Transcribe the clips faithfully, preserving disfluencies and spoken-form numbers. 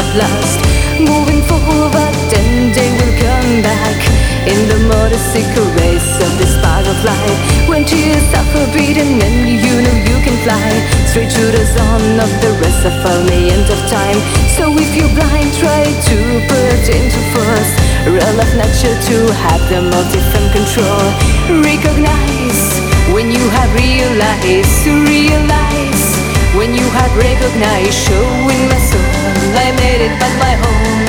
at last. Moving forward and they will come back in the motorcycle race of the spark of life. When tears are forbidden and you know you can fly straight to the zone of the rest of all the end of time. So if you're blind, try to put into force real of nature to have the motive and control. Recognize when you have realized, realize when you have recognized. Showing my soul, I made it back my home.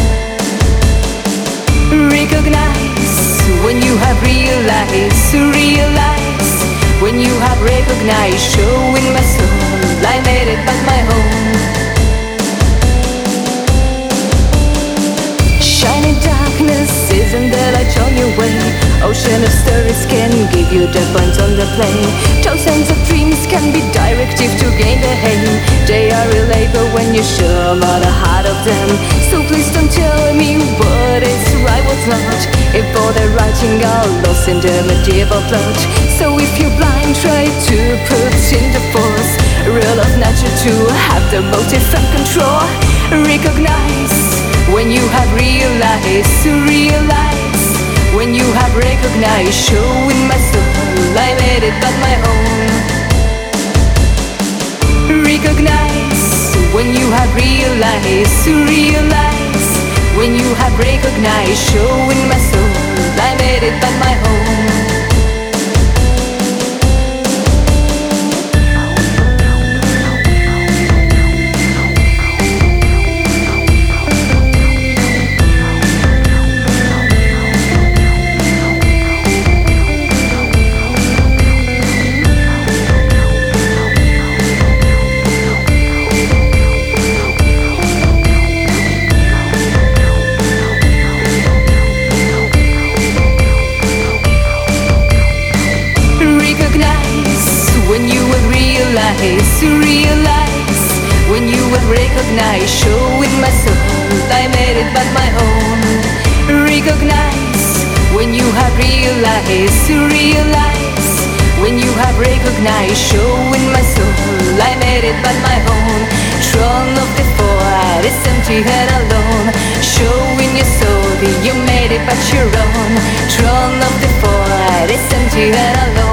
Recognize when you have realized, realize when you have recognized. Showing my soul, I made it back my home. Shining darkness isn't the light on your way. Ocean of stories can give you the points on the plane. Thousands of dreams can be directive to gain the aim. They are reliable when you show them all the heart of them. So please don't tell me what is right, what's not, if all the writing are lost in the medieval plot. So if you're blind, try to put in the force real of nature to have the motive and control. Recognize when you have realized, realize when you have recognized. Showing my soul, I made it back my home. Recognize when you have realized, realize when you have recognized. Showing my soul, I made it back my home. When you will realize, realize when you will recognize. Showing my soul, I made it back my home. Recognize when you have realized, realize when you have recognized. Showing my soul, I made it back my home. Throne of the fort is empty and alone. Showing your soul, you made it back your own. Throne of the fort is empty and alone.